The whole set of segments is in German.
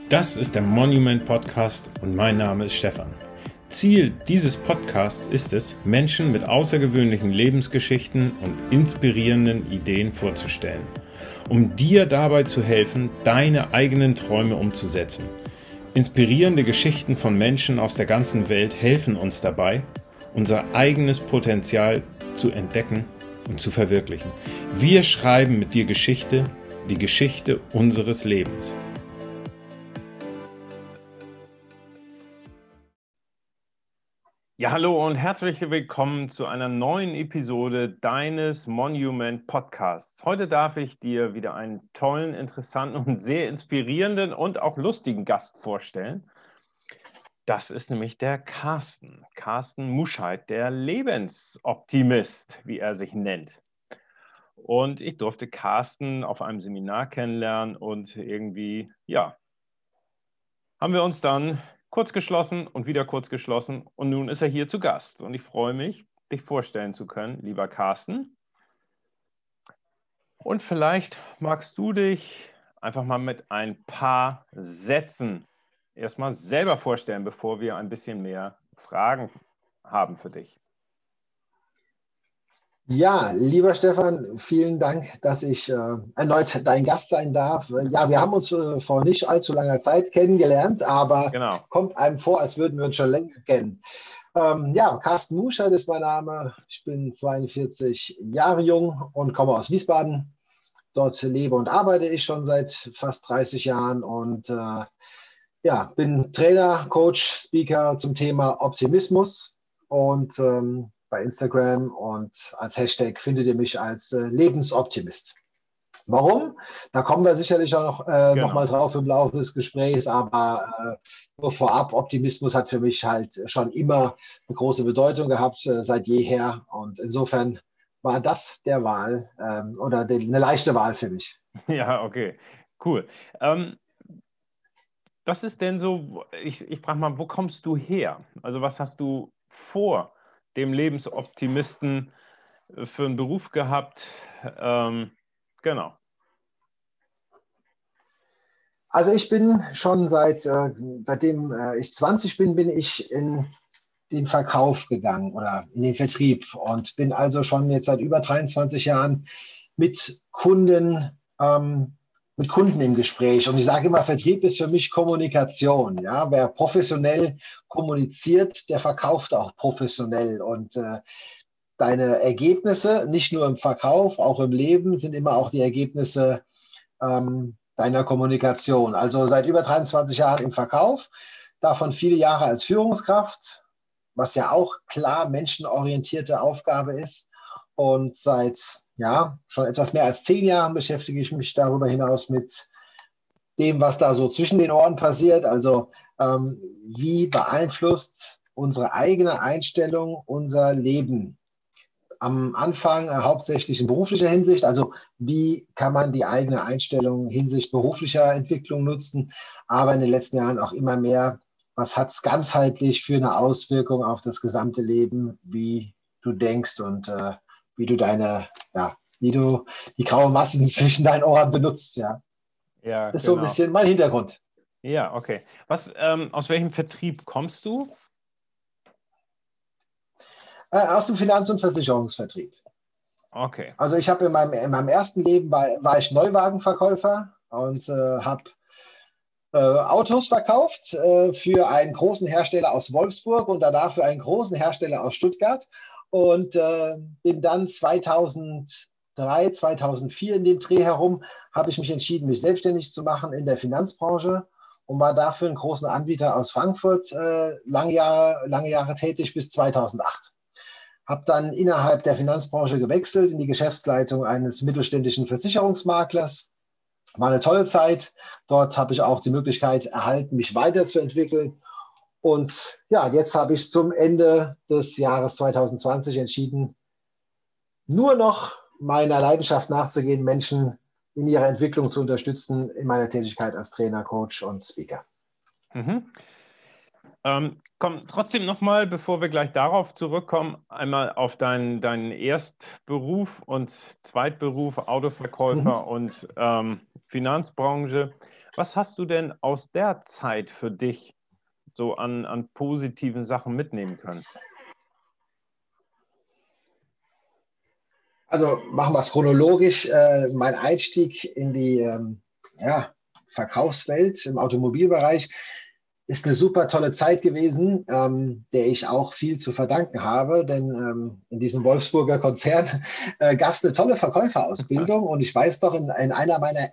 Das ist der Monument Podcast und mein Name ist Stefan. Ziel dieses Podcasts ist es, Menschen mit außergewöhnlichen Lebensgeschichten und inspirierenden Ideen vorzustellen, um dir dabei zu helfen, deine eigenen Träume umzusetzen. Inspirierende Geschichten von Menschen aus der ganzen Welt helfen uns dabei, unser eigenes Potenzial zu entdecken und zu verwirklichen. Wir schreiben mit dir Geschichte, die Geschichte unseres Lebens. Ja, hallo und herzlich willkommen zu einer neuen Episode deines Monument Podcasts. Heute darf ich dir wieder einen tollen, interessanten und sehr inspirierenden und auch lustigen Gast vorstellen. Das ist nämlich der Carsten. Carsten Muscheid, der Lebensoptimist, wie er sich nennt. Und ich durfte Carsten auf einem Seminar kennenlernen und irgendwie, ja, haben wir uns dann kurz geschlossen und wieder kurz geschlossen und nun ist er hier zu Gast und ich freue mich, dich vorstellen zu können, lieber Carsten. Und vielleicht magst du dich einfach mal mit ein paar Sätzen erstmal selber vorstellen, bevor wir ein bisschen mehr Fragen haben für dich. Ja, lieber Stefan, vielen Dank, dass ich erneut dein Gast sein darf. Ja, wir haben uns vor nicht allzu langer Zeit kennengelernt, aber Genau. kommt einem vor, als würden wir uns schon länger kennen. Ja, Carsten Muscheid ist mein Name. Ich bin 42 Jahre jung und komme aus Wiesbaden. Dort lebe und arbeite ich schon seit fast 30 Jahren und ja, bin Trainer, Coach, Speaker zum Thema Optimismus und bei Instagram und als Hashtag findet ihr mich als Lebensoptimist. Warum? Da kommen wir sicherlich auch noch mal drauf im Laufe des Gesprächs, aber nur vorab, Optimismus hat für mich halt schon immer eine große Bedeutung gehabt, seit jeher und insofern war das der Wahl oder eine leichte Wahl für mich. Ja, okay, cool. Was ist denn so, ich frage mal, wo kommst du her? Also was hast du vor dem Lebensoptimisten für einen Beruf gehabt? Genau. Also ich bin schon seitdem ich 20 bin, bin ich in den Verkauf gegangen oder in den Vertrieb und bin also schon jetzt seit über 23 Jahren mit mit Kunden im Gespräch. Und ich sage immer, Vertrieb ist für mich Kommunikation. Ja? Wer professionell kommuniziert, der verkauft auch professionell. Und deine Ergebnisse, nicht nur im Verkauf, auch im Leben, sind immer auch die Ergebnisse deiner Kommunikation. Also seit über 23 Jahren im Verkauf, davon viele Jahre als Führungskraft, was ja auch klar menschenorientierte Aufgabe ist. Und seit ja, schon etwas mehr als 10 Jahren beschäftige ich mich darüber hinaus mit dem, was da so zwischen den Ohren passiert. Also wie beeinflusst unsere eigene Einstellung unser Leben? Am Anfang hauptsächlich in beruflicher Hinsicht, also wie kann man die eigene Einstellung hinsichtlich beruflicher Entwicklung nutzen, aber in den letzten Jahren auch immer mehr, was hat es ganzheitlich für eine Auswirkung auf das gesamte Leben, wie du denkst und wie du wie du die graue Masse zwischen deinen Ohren benutzt, ja. Ja, Das ist so ein genau. bisschen mein Hintergrund. Ja, okay. Aus welchem Vertrieb kommst du? Aus dem Finanz- und Versicherungsvertrieb. Okay. Also ich habe in meinem ersten Leben war ich Neuwagenverkäufer und habe Autos verkauft für einen großen Hersteller aus Wolfsburg und danach für einen großen Hersteller aus Stuttgart und bin dann 2003, 2004 in dem Dreh herum, habe ich mich entschieden, mich selbstständig zu machen in der Finanzbranche und war dafür einen großen Anbieter aus Frankfurt lange Jahre tätig bis 2008. Habe dann innerhalb der Finanzbranche gewechselt in die Geschäftsleitung eines mittelständischen Versicherungsmaklers. War eine tolle Zeit. Dort habe ich auch die Möglichkeit erhalten, mich weiterzuentwickeln. Und ja, jetzt habe ich zum Ende des Jahres 2020 entschieden, nur noch meiner Leidenschaft nachzugehen, Menschen in ihrer Entwicklung zu unterstützen, in meiner Tätigkeit als Trainer, Coach und Speaker. Mhm. Komm, trotzdem nochmal, bevor wir gleich darauf zurückkommen, einmal auf deinen Erstberuf und Zweitberuf, Autoverkäufer und Finanzbranche. Was hast du denn aus der Zeit für dich so an positiven Sachen mitnehmen können? Also machen wir es chronologisch. Mein Einstieg in die Verkaufswelt im Automobilbereich ist eine super tolle Zeit gewesen, der ich auch viel zu verdanken habe, denn in diesem Wolfsburger Konzern gab es eine tolle Verkäuferausbildung und ich weiß doch, in einer meiner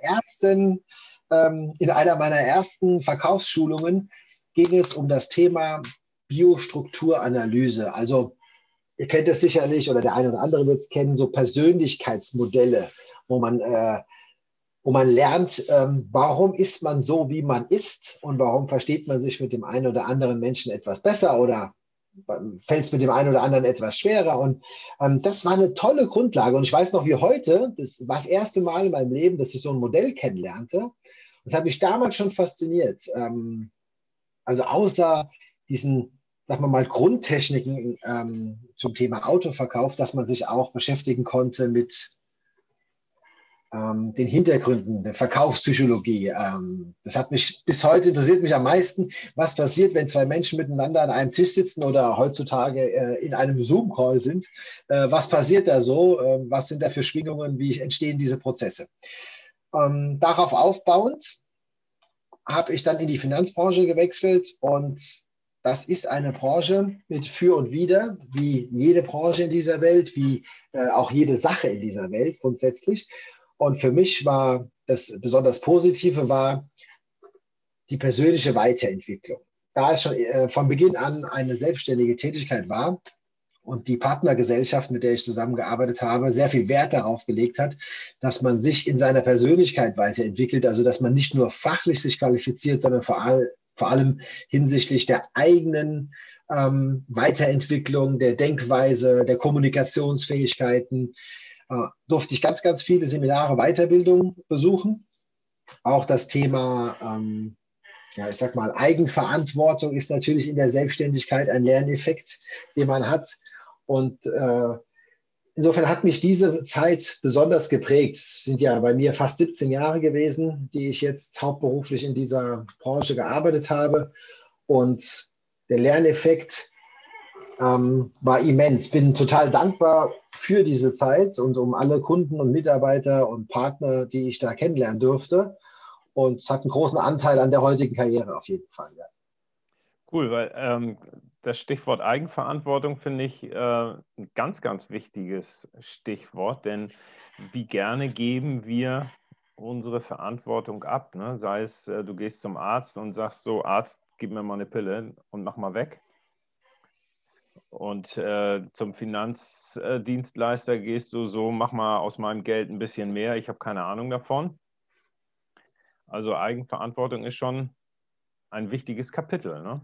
ersten Verkaufsschulungen ging es um das Thema Biostrukturanalyse. Also ihr kennt es sicherlich oder der eine oder andere wird es kennen, so Persönlichkeitsmodelle, wo man lernt, warum ist man so, wie man ist und warum versteht man sich mit dem einen oder anderen Menschen etwas besser oder fällt es mit dem einen oder anderen etwas schwerer. Und das war eine tolle Grundlage. Und ich weiß noch wie heute, das war das erste Mal in meinem Leben, dass ich so ein Modell kennenlernte. Das hat mich damals schon fasziniert. Also außer diesen, sagen wir mal, Grundtechniken zum Thema Autoverkauf, dass man sich auch beschäftigen konnte mit den Hintergründen der Verkaufspsychologie. Das hat mich bis heute interessiert mich am meisten, was passiert, wenn zwei Menschen miteinander an einem Tisch sitzen oder heutzutage in einem Zoom-Call sind. Was passiert da so? Was sind da für Schwingungen? Wie entstehen diese Prozesse? Darauf aufbauend habe ich dann in die Finanzbranche gewechselt und das ist eine Branche mit Für und Wider, wie jede Branche in dieser Welt, wie auch jede Sache in dieser Welt grundsätzlich. Und für mich war das besonders Positive war die persönliche Weiterentwicklung. Da es schon von Beginn an eine selbstständige Tätigkeit war und die Partnergesellschaft, mit der ich zusammengearbeitet habe, sehr viel Wert darauf gelegt hat, dass man sich in seiner Persönlichkeit weiterentwickelt, also dass man nicht nur fachlich sich qualifiziert, sondern vor allem hinsichtlich der eigenen Weiterentwicklung, der Denkweise, der Kommunikationsfähigkeiten, durfte ich ganz, ganz viele Seminare, Weiterbildung besuchen. Auch das Thema, ich sag mal, Eigenverantwortung ist natürlich in der Selbstständigkeit ein Lerneffekt, den man hat. Und insofern hat mich diese Zeit besonders geprägt. Es sind ja bei mir fast 17 Jahre gewesen, die ich jetzt hauptberuflich in dieser Branche gearbeitet habe. Und der Lerneffekt war immens. Bin total dankbar für diese Zeit und um alle Kunden und Mitarbeiter und Partner, die ich da kennenlernen durfte. Und es hat einen großen Anteil an der heutigen Karriere auf jeden Fall. Ja. Cool, weil das Stichwort Eigenverantwortung finde ich ein ganz, ganz wichtiges Stichwort, denn wie gerne geben wir unsere Verantwortung ab, ne? Sei es, du gehst zum Arzt und sagst so, Arzt, gib mir mal eine Pille und mach mal weg. Und zum Finanzdienstleister gehst du so, mach mal aus meinem Geld ein bisschen mehr, ich habe keine Ahnung davon. Also Eigenverantwortung ist schon ein wichtiges Kapitel, ne?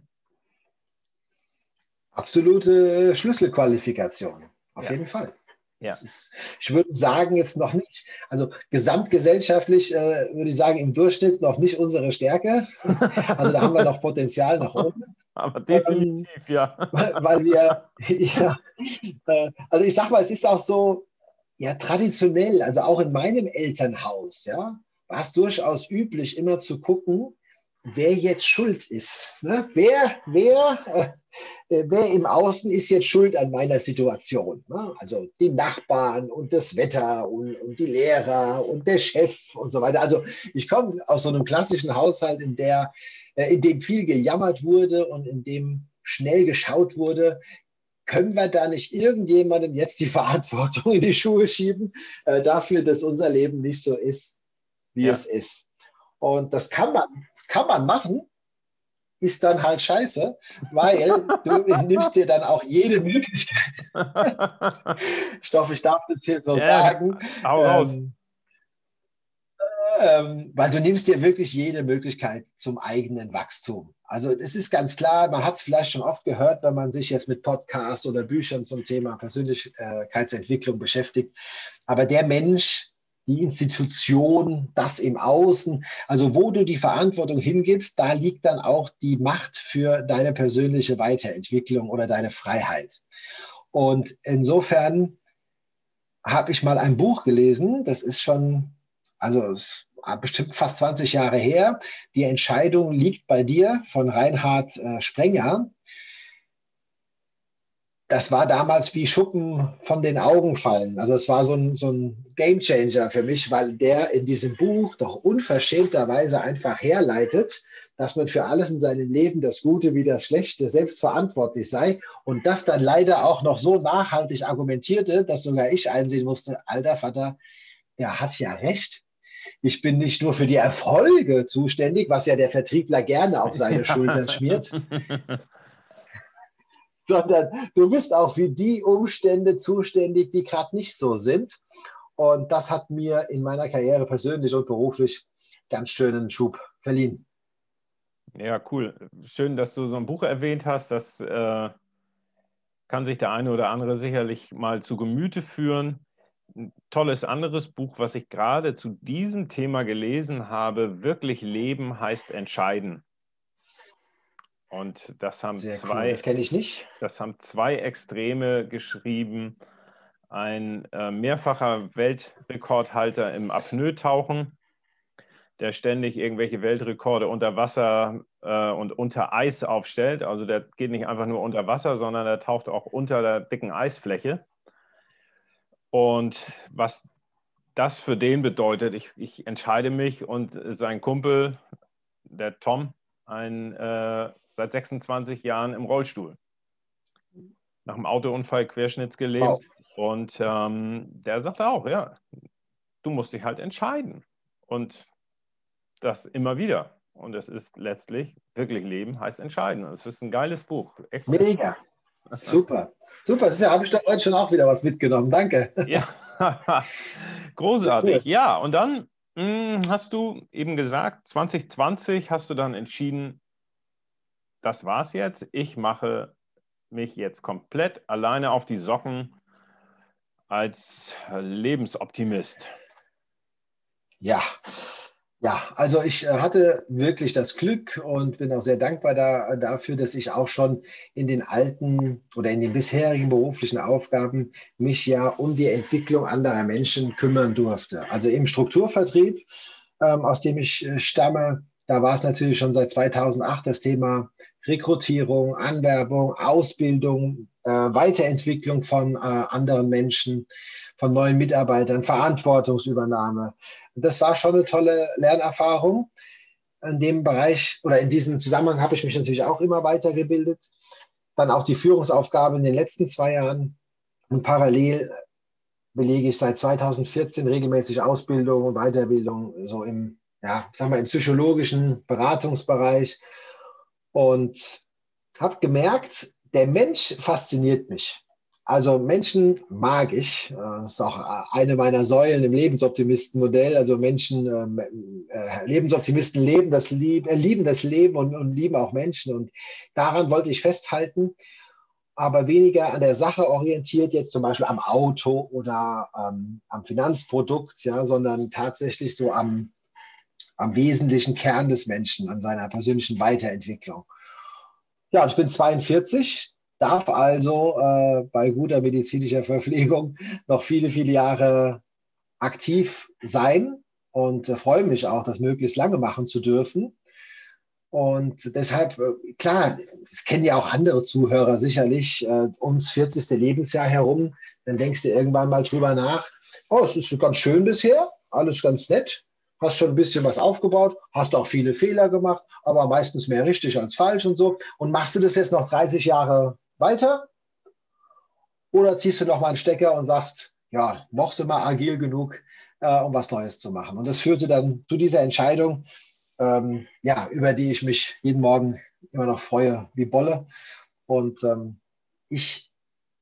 Absolute Schlüsselqualifikation, auf Ja. jeden Fall. Ja. Ich würde sagen, jetzt noch nicht, also gesamtgesellschaftlich würde ich sagen, im Durchschnitt noch nicht unsere Stärke. Also da haben wir noch Potenzial nach oben. Aber definitiv, ja. Weil wir, also ich sag mal, es ist auch so, ja, traditionell, also auch in meinem Elternhaus, ja, war es durchaus üblich, immer zu gucken, wer jetzt schuld ist. Ne? Wer im Außen ist jetzt schuld an meiner Situation? Ne? Also die Nachbarn und das Wetter und die Lehrer und der Chef und so weiter. Also ich komme aus so einem klassischen Haushalt, in dem viel gejammert wurde und in dem schnell geschaut wurde, können wir da nicht irgendjemandem jetzt die Verantwortung in die Schuhe schieben, dafür, dass unser Leben nicht so ist, wie es ist. Und das kann man machen, ist dann halt scheiße, weil du nimmst dir dann auch jede Möglichkeit. Ich hoffe, ich darf das hier so sagen. Hau raus. Weil du nimmst dir wirklich jede Möglichkeit zum eigenen Wachstum. Also es ist ganz klar, man hat es vielleicht schon oft gehört, wenn man sich jetzt mit Podcasts oder Büchern zum Thema Persönlichkeitsentwicklung beschäftigt. Aber der Mensch, die Institution, das im Außen, also wo du die Verantwortung hingibst, da liegt dann auch die Macht für deine persönliche Weiterentwicklung oder deine Freiheit. Und insofern habe ich mal ein Buch gelesen, das ist schon, also bestimmt fast 20 Jahre her. Die Entscheidung liegt bei dir von Reinhard Sprenger. Das war damals wie Schuppen von den Augen fallen. Also es war so ein Gamechanger für mich, weil der in diesem Buch doch unverschämterweise einfach herleitet, dass man für alles in seinem Leben, das Gute wie das Schlechte, selbst verantwortlich sei und das dann leider auch noch so nachhaltig argumentierte, dass sogar ich einsehen musste, alter Vater, der hat ja recht. Ich bin nicht nur für die Erfolge zuständig, was ja der Vertriebler gerne auf seine Schultern schmiert, sondern du bist auch für die Umstände zuständig, die gerade nicht so sind. Und das hat mir in meiner Karriere persönlich und beruflich ganz schönen Schub verliehen. Ja, cool. Schön, dass du so ein Buch erwähnt hast. Das kann sich der eine oder andere sicherlich mal zu Gemüte führen. Ein tolles anderes Buch, was ich gerade zu diesem Thema gelesen habe, Wirklich leben heißt entscheiden. Und das haben Sehr cool, das kenne ich nicht. zwei Extreme geschrieben. Ein mehrfacher Weltrekordhalter im Apnoe-Tauchen, der ständig irgendwelche Weltrekorde unter Wasser und unter Eis aufstellt. Also der geht nicht einfach nur unter Wasser, sondern der taucht auch unter der dicken Eisfläche. Und was das für den bedeutet, ich entscheide mich und sein Kumpel, der Tom, seit 26 Jahren im Rollstuhl. Nach einem Autounfall querschnittsgelähmt. Wow. Und der sagte auch, ja, du musst dich halt entscheiden. Und das immer wieder. Und es ist letztlich, wirklich leben heißt entscheiden. Es ist ein geiles Buch. Echt mega. Super. Super. Das habe ich doch heute schon auch wieder was mitgenommen. Danke. Ja, großartig. Cool. Ja, und dann hast du eben gesagt, 2020 hast du dann entschieden, das war's jetzt. Ich mache mich jetzt komplett alleine auf die Socken als Lebensoptimist. Ja. Ja, also ich hatte wirklich das Glück und bin auch sehr dankbar dafür, dass ich auch schon in den alten oder in den bisherigen beruflichen Aufgaben mich ja um die Entwicklung anderer Menschen kümmern durfte. Also im Strukturvertrieb, aus dem ich stamme, da war es natürlich schon seit 2008 das Thema Rekrutierung, Anwerbung, Ausbildung, Weiterentwicklung von anderen Menschen, von neuen Mitarbeitern, Verantwortungsübernahme. Das war schon eine tolle Lernerfahrung. In dem Bereich oder in diesem Zusammenhang habe ich mich natürlich auch immer weitergebildet. Dann auch die Führungsaufgabe in den letzten 2 Jahren. Und parallel belege ich seit 2014 regelmäßig Ausbildung und Weiterbildung, so im psychologischen Beratungsbereich. Und habe gemerkt, der Mensch fasziniert mich. Also Menschen mag ich. Das ist auch eine meiner Säulen im Lebensoptimisten-Modell. Also Lebensoptimisten lieben das Leben und lieben auch Menschen. Und daran wollte ich festhalten, aber weniger an der Sache orientiert, jetzt zum Beispiel am Auto oder am Finanzprodukt, ja, sondern tatsächlich so am wesentlichen Kern des Menschen, an seiner persönlichen Weiterentwicklung. Ja, und ich bin 42, darf also bei guter medizinischer Verpflegung noch viele, viele Jahre aktiv sein und freue mich auch, das möglichst lange machen zu dürfen. Und deshalb, klar, das kennen ja auch andere Zuhörer sicherlich, ums 40. Lebensjahr herum, dann denkst du irgendwann mal drüber nach, oh, es ist ganz schön bisher, alles ganz nett, hast schon ein bisschen was aufgebaut, hast auch viele Fehler gemacht, aber meistens mehr richtig als falsch und so. Und machst du das jetzt noch 30 Jahre weiter? Oder ziehst du noch mal einen Stecker und sagst, ja, noch sind wir agil genug, um was Neues zu machen? Und das führte dann zu dieser Entscheidung, über die ich mich jeden Morgen immer noch freue wie Bolle. Und ich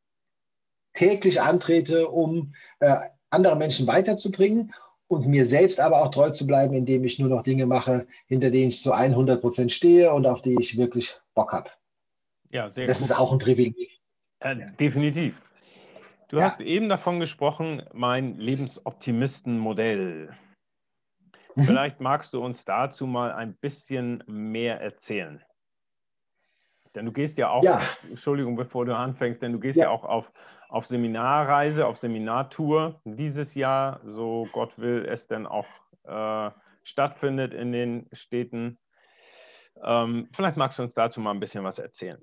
täglich antrete, um andere Menschen weiterzubringen und mir selbst aber auch treu zu bleiben, indem ich nur noch Dinge mache, hinter denen ich zu 100% stehe und auf die ich wirklich Bock habe. Ja, sehr das cool. Ist auch ein Privileg. Definitiv. Du hast eben davon gesprochen, mein Lebensoptimisten-Modell. Vielleicht magst du uns dazu mal ein bisschen mehr erzählen. Denn du gehst ja auch, Entschuldigung, bevor du anfängst, denn du gehst ja auch auf Seminarreise, auf Seminartour dieses Jahr, so Gott will es denn auch stattfindet in den Städten. Vielleicht magst du uns dazu mal ein bisschen was erzählen.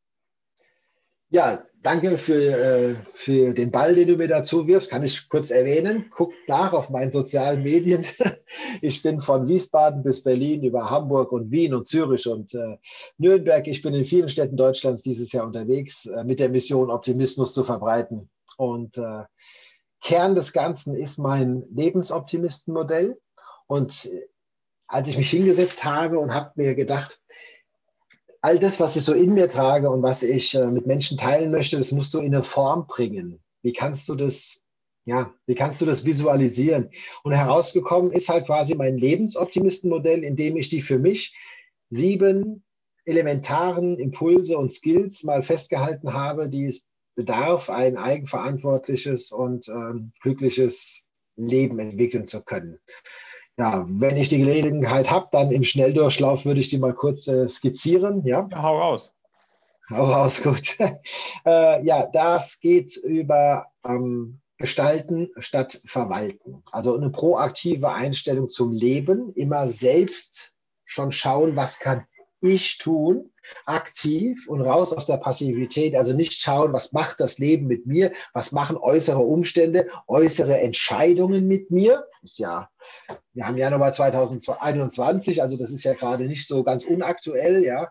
Ja, danke für den Ball, den du mir dazu wirfst. Kann ich kurz erwähnen. Guckt nach auf meinen sozialen Medien. Ich bin von Wiesbaden bis Berlin über Hamburg und Wien und Zürich und Nürnberg. Ich bin in vielen Städten Deutschlands dieses Jahr unterwegs mit der Mission, Optimismus zu verbreiten. Und Kern des Ganzen ist mein Lebensoptimistenmodell. Und als ich mich hingesetzt habe und habe mir gedacht, all das, was ich so in mir trage und was ich mit Menschen teilen möchte, das musst du in eine Form bringen. Wie kannst du das, ja, wie kannst du das visualisieren? Und herausgekommen ist halt quasi mein Lebensoptimistenmodell, in dem ich die für mich 7 elementaren Impulse und Skills mal festgehalten habe, die es bedarf, ein eigenverantwortliches und glückliches Leben entwickeln zu können. Ja, wenn ich die Gelegenheit habe, dann im Schnelldurchlauf würde ich die mal kurz skizzieren. Ja, Ja, hau raus. hau raus, gut. Ja, das geht über Gestalten statt Verwalten. Also eine proaktive Einstellung zum Leben, immer selbst schon schauen, was kann ich tun, aktiv und raus aus der Passivität. Also nicht schauen, was macht das Leben mit mir, was machen äußere Umstände, äußere Entscheidungen mit mir. Ist ja, wir haben Januar 2021, also das ist ja gerade nicht so ganz unaktuell, ja.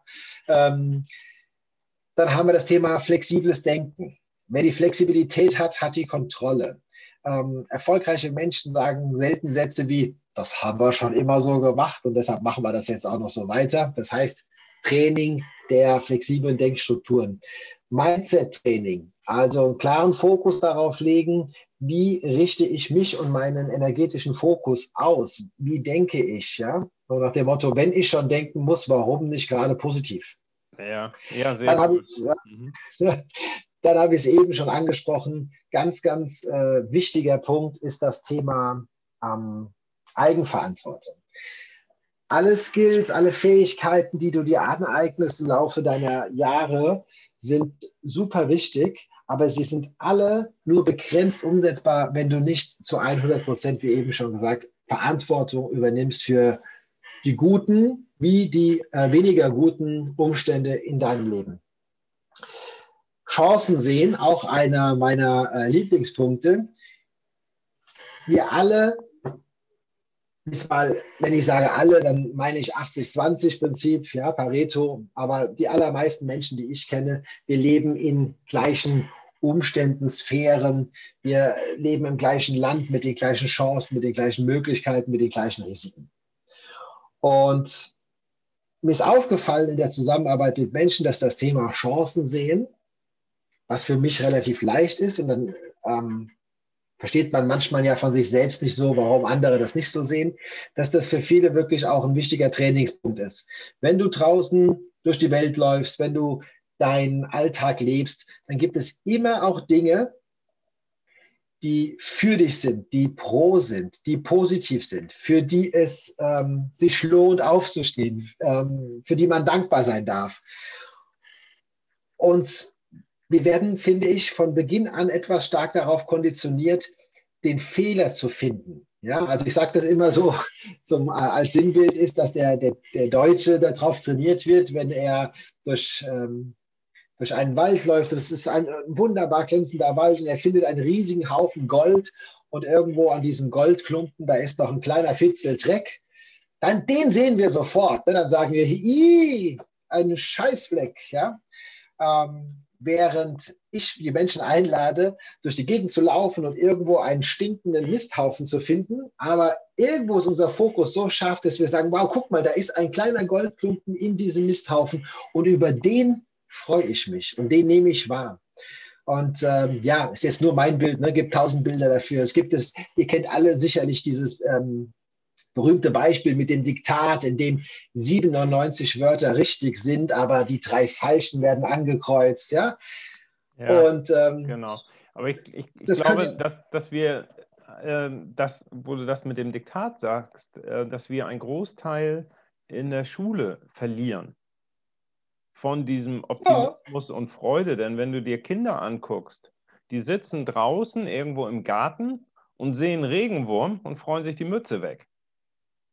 Dann haben wir das Thema flexibles Denken. Wer die Flexibilität hat, hat die Kontrolle. Erfolgreiche Menschen sagen selten Sätze wie, das haben wir schon immer so gemacht und deshalb machen wir das jetzt auch noch so weiter. Das heißt, Training der flexiblen Denkstrukturen. Mindset-Training, also einen klaren Fokus darauf legen, wie richte ich mich und meinen energetischen Fokus aus? Wie denke ich? Ja? So nach dem Motto, wenn ich schon denken muss, warum nicht gerade positiv? Ja, ja, sehr Dann habe cool. ich, dann habe ich es eben schon angesprochen. Ganz, ganz wichtiger Punkt ist das Thema Eigenverantwortung. Alle Skills, alle Fähigkeiten, die du dir aneignest im Laufe deiner Jahre, sind super wichtig, aber sie sind alle nur begrenzt umsetzbar, wenn du nicht zu 100%, wie eben schon gesagt, Verantwortung übernimmst für die guten wie die weniger guten Umstände in deinem Leben. Chancen sehen, auch einer meiner Lieblingspunkte. Wir alle, wenn ich sage alle, dann meine ich 80-20-Prinzip, ja, Pareto, aber die allermeisten Menschen, die ich kenne, wir leben in gleichen Umständen, Sphären, wir leben im gleichen Land mit den gleichen Chancen, mit den gleichen Möglichkeiten, mit den gleichen Risiken. Und mir ist aufgefallen in der Zusammenarbeit mit Menschen, dass das Thema Chancen sehen, was für mich relativ leicht ist, und dann versteht man manchmal ja von sich selbst nicht so, warum andere das nicht so sehen, dass das für viele wirklich auch ein wichtiger Trainingspunkt ist. Wenn du draußen durch die Welt läufst, wenn du deinen Alltag lebst, dann gibt es immer auch Dinge, die für dich sind, die pro sind, die positiv sind, für die es sich lohnt aufzustehen, für die man dankbar sein darf. Und wir werden, finde ich, von Beginn an etwas stark darauf konditioniert, den Fehler zu finden. Ja, also ich sage das immer so, als Sinnbild ist, dass der Deutsche darauf trainiert wird, wenn er durch einen Wald läuft. Das ist ein wunderbar glänzender Wald und er findet einen riesigen Haufen Gold und irgendwo an diesem Goldklumpen, da ist noch ein kleiner Fitzel Dreck. Dann den sehen wir sofort. Dann sagen wir, ein Scheißfleck. Ja? Während ich die Menschen einlade, durch die Gegend zu laufen und irgendwo einen stinkenden Misthaufen zu finden, aber irgendwo ist unser Fokus so scharf, dass wir sagen, wow, guck mal, da ist ein kleiner Goldklumpen in diesem Misthaufen und über den freue ich mich und den nehme ich wahr. Und ja, ist jetzt nur mein Bild, ne? Gibt 1000 Bilder dafür. Ihr kennt alle sicherlich dieses berühmte Beispiel mit dem Diktat, in dem 97 Wörter richtig sind, aber die 3 falschen werden angekreuzt. Ja, Ja, und genau. Aber ich das glaube, dass wir, wo du das mit dem Diktat sagst, dass wir einen Großteil in der Schule verlieren von diesem ja, Optimismus und Freude. Denn wenn du dir Kinder anguckst, die sitzen draußen irgendwo im Garten und sehen Regenwurm und freuen sich die Mütze weg.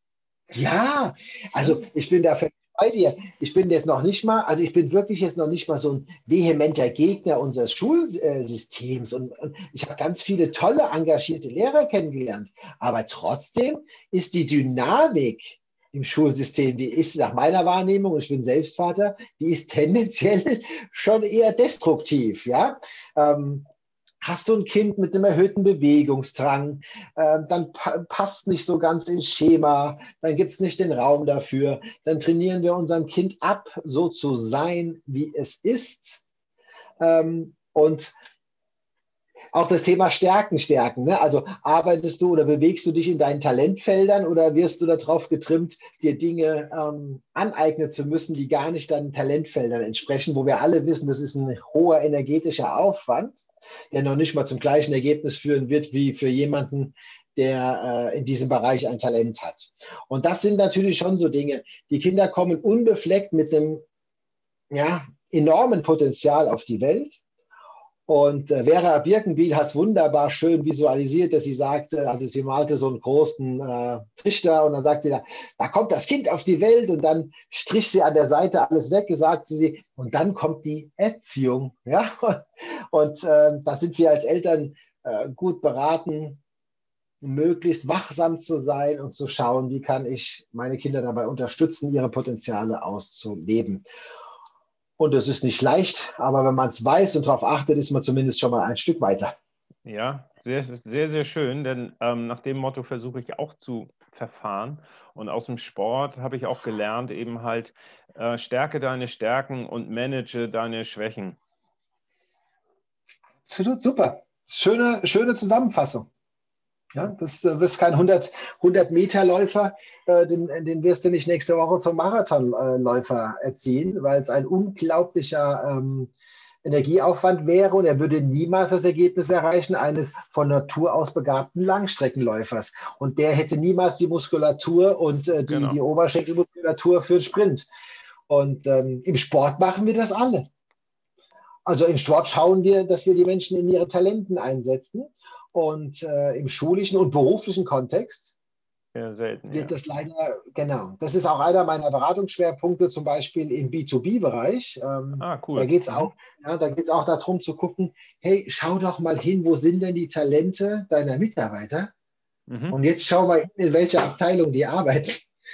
Ja, also ich bin da völlig bei dir. Ich bin jetzt noch nicht mal, also ich bin wirklich jetzt noch nicht mal so ein vehementer Gegner unseres Schulsystems und ich habe ganz viele tolle, engagierte Lehrer kennengelernt. Aber trotzdem ist die Dynamik im Schulsystem, die ist nach meiner Wahrnehmung, und ich bin selbst Vater, die ist tendenziell schon eher destruktiv, ja. Hast du ein Kind mit einem erhöhten Bewegungsdrang, dann passt nicht so ganz ins Schema, dann gibt es nicht den Raum dafür, dann trainieren wir unserem Kind ab, so zu sein, wie es ist. Und auch das Thema Stärken stärken. Ne? Also arbeitest du oder bewegst du dich in deinen Talentfeldern oder wirst du darauf getrimmt, dir Dinge aneignen zu müssen, die gar nicht deinen Talentfeldern entsprechen, wo wir alle wissen, das ist ein hoher energetischer Aufwand, der noch nicht mal zum gleichen Ergebnis führen wird wie für jemanden, der in diesem Bereich ein Talent hat. Und das sind natürlich schon so Dinge. Die Kinder kommen unbefleckt mit einem enormen Potenzial auf die Welt. Und Vera Birkenbiel hat es wunderbar schön visualisiert, dass sie sagte, also sie malte so einen großen Trichter und dann sagt sie, da kommt das Kind auf die Welt und dann strich sie an der Seite alles weg, sagte sie, und dann kommt die Erziehung. Ja? Und da sind wir als Eltern gut beraten, möglichst wachsam zu sein und zu schauen, wie kann ich meine Kinder dabei unterstützen, ihre Potenziale auszuleben. Und es ist nicht leicht, aber wenn man es weiß und darauf achtet, ist man zumindest schon mal ein Stück weiter. Ja, sehr, sehr schön, denn nach dem Motto versuche ich auch zu verfahren. Und aus dem Sport habe ich auch gelernt, eben halt, stärke deine Stärken und manage deine Schwächen. Absolut super. Schöne Zusammenfassung. Ja, du wirst kein 100-Meter-Läufer, den wirst du nicht nächste Woche zum Marathonläufer erziehen, weil es ein unglaublicher Energieaufwand wäre und er würde niemals das Ergebnis erreichen eines von Natur aus begabten Langstreckenläufers. Und der hätte niemals die Muskulatur und die Oberschenkelmuskulatur für den Sprint. Und im Sport machen wir das alle. Also im Sport schauen wir, dass wir die Menschen in ihre Talenten einsetzen. Und im schulischen und beruflichen Kontext wird das leider, genau. Das ist auch einer meiner Beratungsschwerpunkte, zum Beispiel im B2B-Bereich. Cool. Da geht es auch darum zu gucken, hey, schau doch mal hin, wo sind denn die Talente deiner Mitarbeiter? Und jetzt schau mal hin, in welcher Abteilung die arbeiten.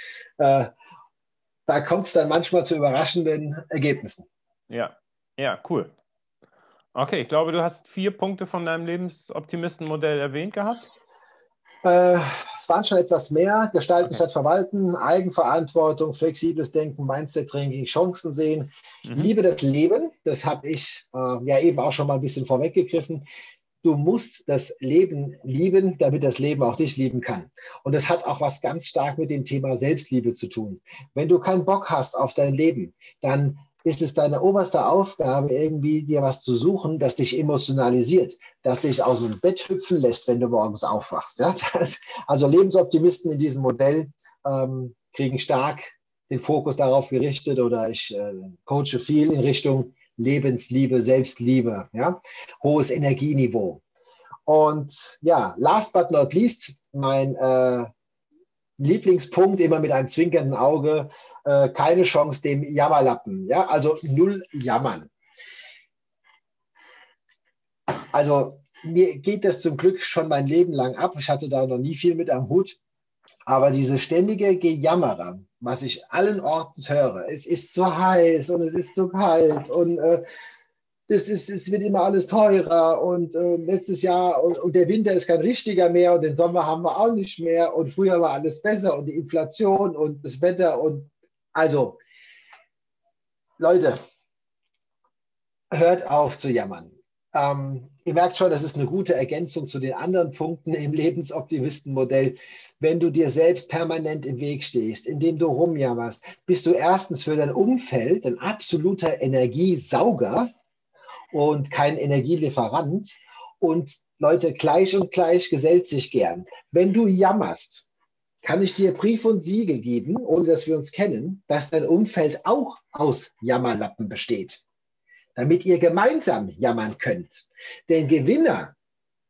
Da kommt es dann manchmal zu überraschenden Ergebnissen. Ja, cool. Okay, ich glaube, du hast 4 Punkte von deinem Lebensoptimistenmodell erwähnt gehabt. Es waren schon etwas mehr. Gestalten statt verwalten, Eigenverantwortung, flexibles Denken, Mindset-Training, Chancen sehen. Liebe das Leben, das habe ich eben auch schon mal ein bisschen vorweggegriffen. Du musst das Leben lieben, damit das Leben auch dich lieben kann. Und das hat auch was ganz stark mit dem Thema Selbstliebe zu tun. Wenn du keinen Bock hast auf dein Leben, dann ist es deine oberste Aufgabe, irgendwie dir was zu suchen, das dich emotionalisiert, das dich aus dem Bett hüpfen lässt, wenn du morgens aufwachst. Ja? Also Lebensoptimisten in diesem Modell kriegen stark den Fokus darauf gerichtet oder ich coache viel in Richtung Lebensliebe, Selbstliebe, ja? Hohes Energieniveau. Und ja, last but not least, mein Lieblingspunkt, immer mit einem zwinkernden Auge, keine Chance dem Jammerlappen. Ja? Also 0 Jammern. Also mir geht das zum Glück schon mein Leben lang ab. Ich hatte da noch nie viel mit am Hut. Aber diese ständige Gejammerer, was ich allen Orten höre, es ist zu heiß und es ist zu kalt und es wird immer alles teurer und letztes Jahr und der Winter ist kein richtiger mehr und den Sommer haben wir auch nicht mehr und früher war alles besser und die Inflation und das Wetter und also Leute, hört auf zu jammern. Ihr merkt schon, das ist eine gute Ergänzung zu den anderen Punkten im Lebensoptimistenmodell. Wenn du dir selbst permanent im Weg stehst, indem du rumjammerst, bist du erstens für dein Umfeld ein absoluter Energiesauger und kein Energielieferant. Und Leute, gleich und gleich gesellt sich gern. Wenn du jammerst, kann ich dir Brief und Siegel geben, ohne dass wir uns kennen, dass dein Umfeld auch aus Jammerlappen besteht, damit ihr gemeinsam jammern könnt. Denn Gewinner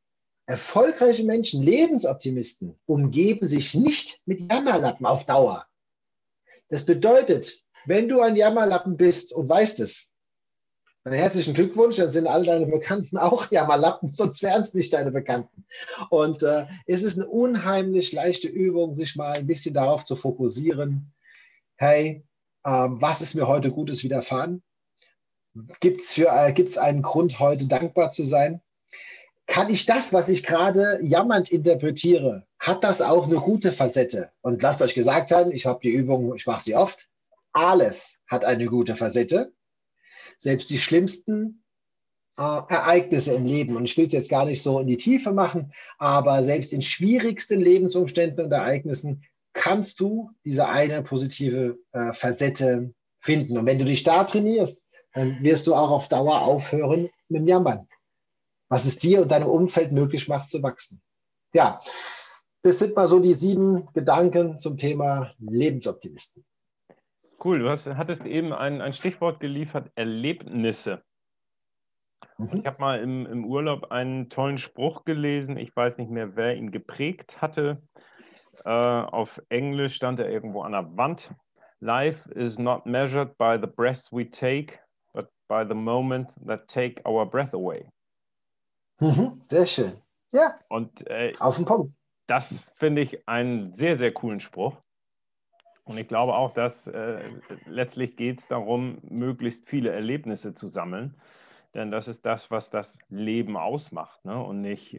Erfolgreiche Menschen, Lebensoptimisten, umgeben sich nicht mit Jammerlappen auf Dauer. Das bedeutet, wenn du ein Jammerlappen bist und weißt es, dann herzlichen Glückwunsch, dann sind all deine Bekannten auch Jammerlappen, sonst wären es nicht deine Bekannten. Und es ist eine unheimlich leichte Übung, sich mal ein bisschen darauf zu fokussieren. Hey, was ist mir heute Gutes widerfahren? Gibt's einen Grund, heute dankbar zu sein? Kann ich das, was ich gerade jammernd interpretiere, hat das auch eine gute Facette? Und lasst euch gesagt sein, ich habe die Übung, ich mache sie oft. Alles hat eine gute Facette. Selbst die schlimmsten Ereignisse im Leben. Und ich will es jetzt gar nicht so in die Tiefe machen, aber selbst in schwierigsten Lebensumständen und Ereignissen kannst du diese eine positive Facette finden. Und wenn du dich da trainierst, dann wirst du auch auf Dauer aufhören mit dem Jammern, was es dir und deinem Umfeld möglich macht zu wachsen. Ja, das sind mal so die 7 Gedanken zum Thema Lebensoptimisten. Cool, du hattest eben ein Stichwort geliefert, Erlebnisse. Ich habe mal im Urlaub einen tollen Spruch gelesen, ich weiß nicht mehr, wer ihn geprägt hatte. Auf Englisch stand er irgendwo an der Wand. Life is not measured by the breaths we take, but by the moments that take our breath away. Sehr schön. Ja, und auf den Punkt. Das finde ich einen sehr, sehr coolen Spruch. Und ich glaube auch, dass letztlich geht es darum, möglichst viele Erlebnisse zu sammeln. Denn das ist das, was das Leben ausmacht. Ne? Und nicht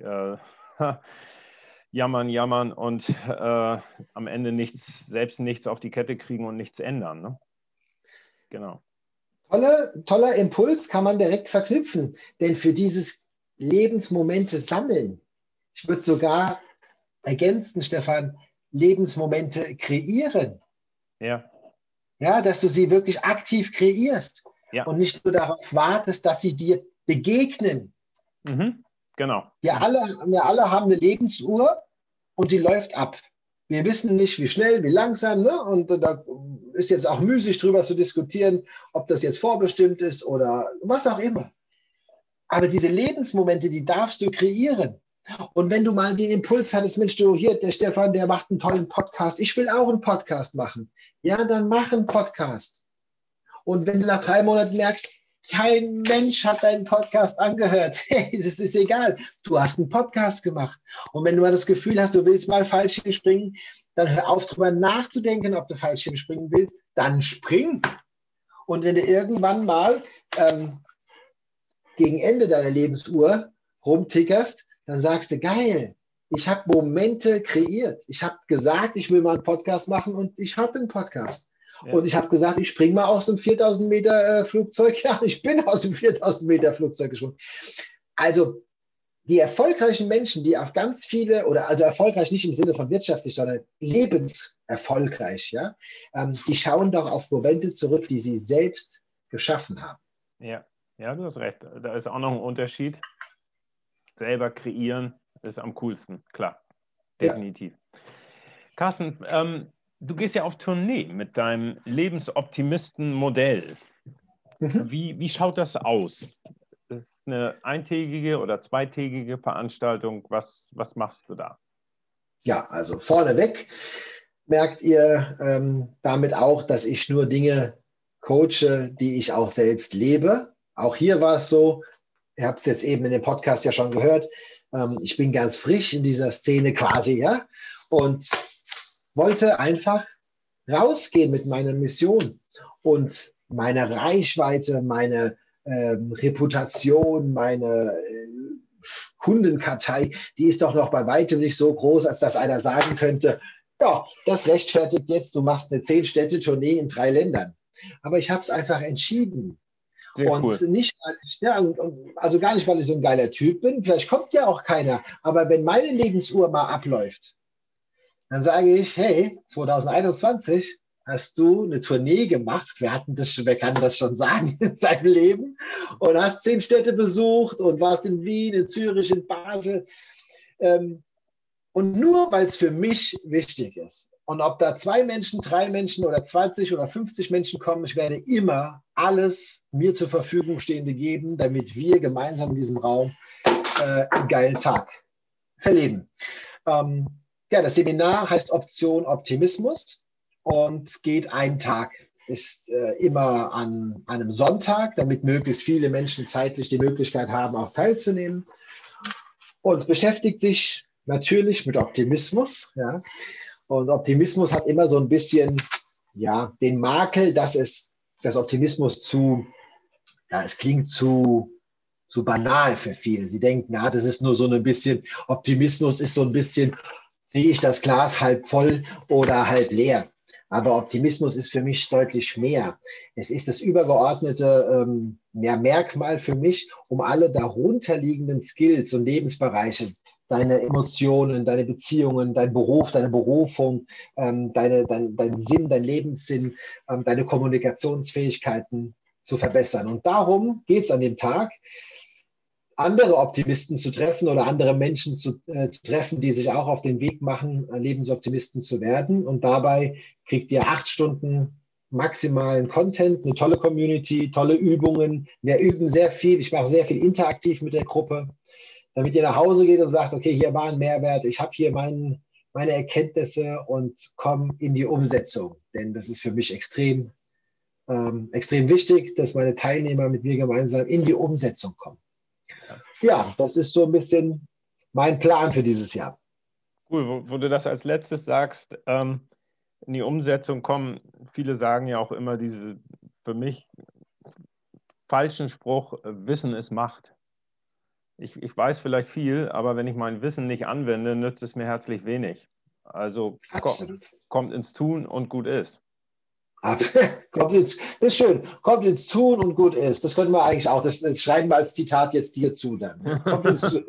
jammern und am Ende selbst nichts auf die Kette kriegen und nichts ändern. Ne? Genau. Toller Impuls, kann man direkt verknüpfen. Denn für dieses Lebensmomente sammeln, ich würde sogar ergänzen, Stefan, Lebensmomente kreieren. Ja. Ja, dass du sie wirklich aktiv kreierst und nicht nur darauf wartest, dass sie dir begegnen. Genau. Wir alle haben eine Lebensuhr und die läuft ab. Wir wissen nicht, wie schnell, wie langsam, ne? Und da ist jetzt auch müßig drüber zu diskutieren, ob das jetzt vorbestimmt ist oder was auch immer. Aber diese Lebensmomente, die darfst du kreieren. Und wenn du mal den Impuls hattest, Mensch, der Stefan, der macht einen tollen Podcast, ich will auch einen Podcast machen. Ja, dann mach einen Podcast. Und wenn du nach 3 Monaten merkst, kein Mensch hat deinen Podcast angehört, hey, das ist egal, du hast einen Podcast gemacht. Und wenn du mal das Gefühl hast, du willst mal Fallschirm springen, dann hör auf, drüber nachzudenken, ob du Fallschirm springen willst, dann spring. Und wenn du irgendwann mal gegen Ende deiner Lebensuhr rumtickerst, dann sagst du, geil, ich habe Momente kreiert. Ich habe gesagt, ich will mal einen Podcast machen und ich habe einen Podcast. Ja. Und ich habe gesagt, ich springe mal aus dem 4000 Meter Flugzeug. Ja, ich bin aus dem 4000 Meter Flugzeug gesprungen. Also die erfolgreichen Menschen, die auf ganz viele, oder also erfolgreich nicht im Sinne von wirtschaftlich, sondern lebenserfolgreich, ja, die schauen doch auf Momente zurück, die sie selbst geschaffen haben. Ja, du hast recht. Da ist auch noch ein Unterschied. Selber kreieren ist am coolsten, klar. Definitiv. Ja. Carsten, du gehst ja auf Tournee mit deinem Lebensoptimisten-Modell. Wie schaut das aus? Das ist eine eintägige oder zweitägige Veranstaltung. Was machst du da? Ja, also vorneweg merkt ihr damit auch, dass ich nur Dinge coache, die ich auch selbst lebe. Auch hier war es so, ihr habt es jetzt eben in dem Podcast ja schon gehört, ich bin ganz frisch in dieser Szene quasi, ja, und wollte einfach rausgehen mit meiner Mission und meine Reichweite, meine Reputation, meine Kundenkartei, die ist doch noch bei weitem nicht so groß, als dass einer sagen könnte, ja, das rechtfertigt jetzt, du machst eine 10-Städte-Tournee in 3 Ländern. Aber ich habe es einfach entschieden. Sehr und cool. Nicht, also gar nicht, weil ich so ein geiler Typ bin, vielleicht kommt ja auch keiner, aber wenn meine Lebensuhr mal abläuft, dann sage ich, hey, 2021 hast du eine Tournee gemacht, wer kann das schon sagen in seinem Leben, und hast 10 Städte besucht und warst in Wien, in Zürich, in Basel. Und nur weil es für mich wichtig ist, und ob da 2 Menschen, 3 Menschen oder 20 oder 50 Menschen kommen, ich werde immer alles mir zur Verfügung Stehende geben, damit wir gemeinsam in diesem Raum einen geilen Tag verleben. Ja, das Seminar heißt Option Optimismus und geht einen Tag. Ist immer an einem Sonntag, damit möglichst viele Menschen zeitlich die Möglichkeit haben, auch teilzunehmen. Und es beschäftigt sich natürlich mit Optimismus. Ja. Und Optimismus hat immer so ein bisschen ja, den Makel, dass Optimismus es klingt zu banal für viele. Sie denken, das ist nur so ein bisschen, Optimismus ist so ein bisschen, sehe ich das Glas halb voll oder halb leer. Aber Optimismus ist für mich deutlich mehr. Es ist das übergeordnete Merkmal für mich, um alle darunterliegenden Skills und Lebensbereiche, deine Emotionen, deine Beziehungen, dein Beruf, deine Berufung, dein Sinn, dein Lebenssinn, deine Kommunikationsfähigkeiten zu verbessern. Und darum geht es an dem Tag, andere Optimisten zu treffen oder andere Menschen zu treffen, die sich auch auf den Weg machen, Lebensoptimisten zu werden. Und dabei kriegt ihr 8 Stunden maximalen Content, eine tolle Community, tolle Übungen. Wir üben sehr viel. Ich mache sehr viel interaktiv mit der Gruppe, damit ihr nach Hause geht und sagt, okay, hier war ein Mehrwert. Ich habe hier meine Erkenntnisse und komme in die Umsetzung. Denn das ist für mich extrem wichtig, dass meine Teilnehmer mit mir gemeinsam in die Umsetzung kommen. Ja, das ist so ein bisschen mein Plan für dieses Jahr. Cool, wo du das als letztes sagst, in die Umsetzung kommen. Viele sagen ja auch immer diesen für mich falschen Spruch, Wissen ist Macht. Ich weiß vielleicht viel, aber wenn ich mein Wissen nicht anwende, nützt es mir herzlich wenig. Also kommt ins Tun und gut ist. Das ist schön. Kommt ins Tun und gut ist. Das könnten wir eigentlich auch. Das schreiben wir als Zitat jetzt dir zu dann. Kommt ins Tun.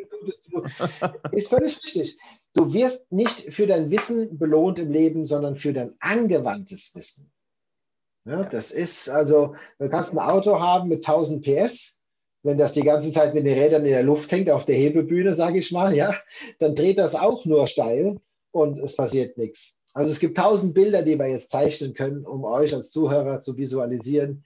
Ist völlig richtig. Du wirst nicht für dein Wissen belohnt im Leben, sondern für dein angewandtes Wissen. Ja, das ist also, du kannst ein Auto haben mit 1000 PS. Wenn das die ganze Zeit mit den Rädern in der Luft hängt, auf der Hebebühne, sage ich mal, ja, dann dreht das auch nur steil und es passiert nichts. Also es gibt 1000 Bilder, die wir jetzt zeichnen können, um euch als Zuhörer zu visualisieren,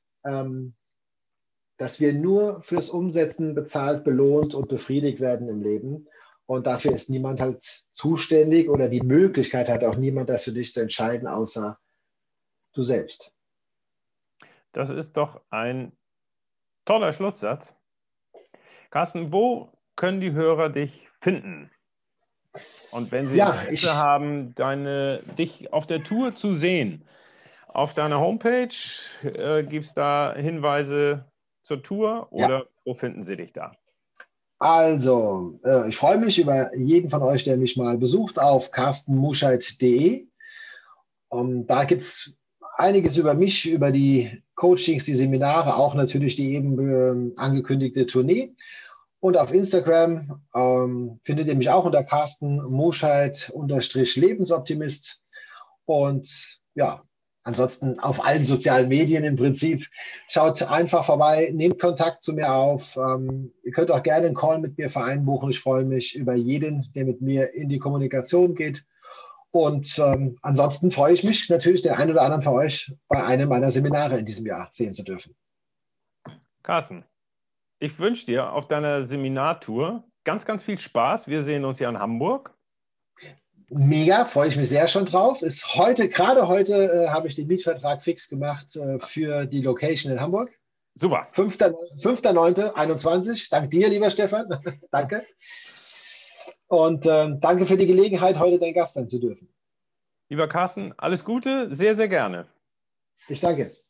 dass wir nur fürs Umsetzen bezahlt, belohnt und befriedigt werden im Leben. Und dafür ist niemand halt zuständig oder die Möglichkeit hat auch niemand, das für dich zu entscheiden, außer du selbst. Das ist doch ein toller Schlusssatz. Carsten, wo können die Hörer dich finden? Und wenn sie Interesse haben, dich auf der Tour zu sehen, auf deiner Homepage, gibt es da Hinweise zur Tour oder wo finden sie dich da? Also, ich freue mich über jeden von euch, der mich mal besucht, auf carstenmuscheid.de. Da gibt es einiges über mich, über die Coachings, die Seminare, auch natürlich die eben angekündigte Tournee. Und auf Instagram findet ihr mich auch unter Carsten Muscheid_Lebensoptimist. Und ja, ansonsten auf allen sozialen Medien im Prinzip. Schaut einfach vorbei, nehmt Kontakt zu mir auf. Ihr könnt auch gerne einen Call mit mir vereinbaren. Ich freue mich über jeden, der mit mir in die Kommunikation geht. Und ansonsten freue ich mich natürlich, den einen oder anderen von euch bei einem meiner Seminare in diesem Jahr sehen zu dürfen. Carsten, ich wünsche dir auf deiner Seminartour ganz, ganz viel Spaß. Wir sehen uns ja in Hamburg. Mega, freue ich mich sehr schon drauf. Gerade heute habe ich den Mietvertrag fix gemacht für die Location in Hamburg. Super. 5.9.21. Dank dir, lieber Stefan. Danke. Und danke für die Gelegenheit, heute dein Gast sein zu dürfen. Lieber Carsten, alles Gute, sehr, sehr gerne. Ich danke.